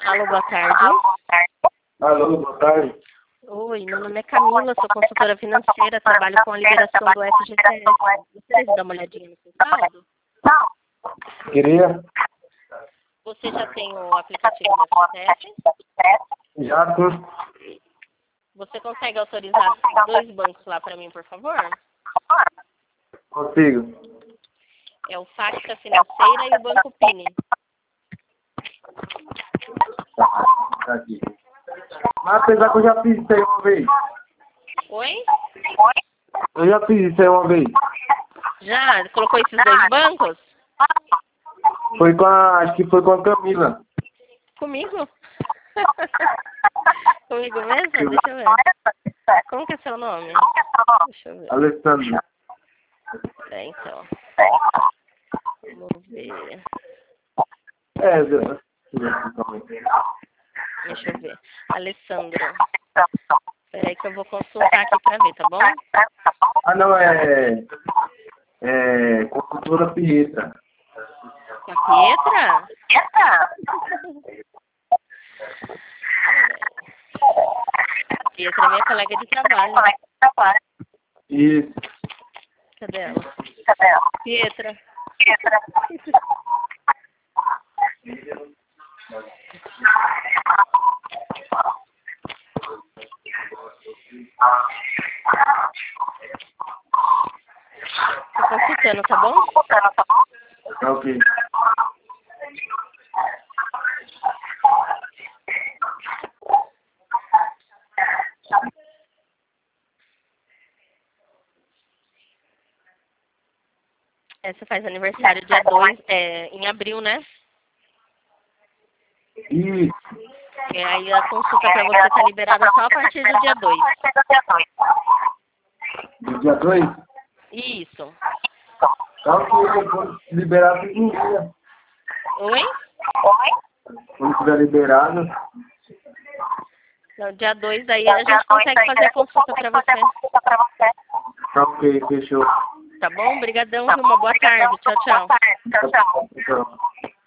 Alô, boa tarde. Alô, boa tarde. Oi, meu nome é Camila, sou consultora financeira, trabalho com a liberação do FGTS. Gostaria de dar uma olhadinha no seu saldo? Queria? Você já tem o aplicativo do FGTS? Já, sim. Você consegue autorizar 2 bancos lá para mim, por favor? Consigo. É o Facta Financeira e o Banco Pini. Tá aqui. Mas apesar que eu já fiz isso aí uma vez. Oi? Eu já fiz isso aí uma vez. Já? Colocou esses 2 bancos? Foi com a... Acho que foi com a Camila. Comigo? Comigo mesmo? Deixa eu ver. Como que é seu nome? Deixa eu ver. Alessandro. É, então. Vamos ver. Deixa eu ver. Alessandro. Peraí que eu vou consultar aqui pra ver, tá bom? Ah, não, consultora Pietra. Com a Pietra? Pietra é minha colega de trabalho. Isso. Cadê ela? Pietra. Tô consultando, tá bom? Tá ok. Essa faz aniversário dia 2, em abril, né? Isso. E aí a consulta pra você tá liberada só a partir do dia 2. Do dia 2? Isso. Tá ok, quando liberar tudo um dia. Oi? Quando estiver liberado. No dia 2 aí a gente consegue fazer a consulta pra você. Tá ok, fechou. Tá bom? Obrigadão, viu? Uma boa tarde. Tchau, tchau. Tchau.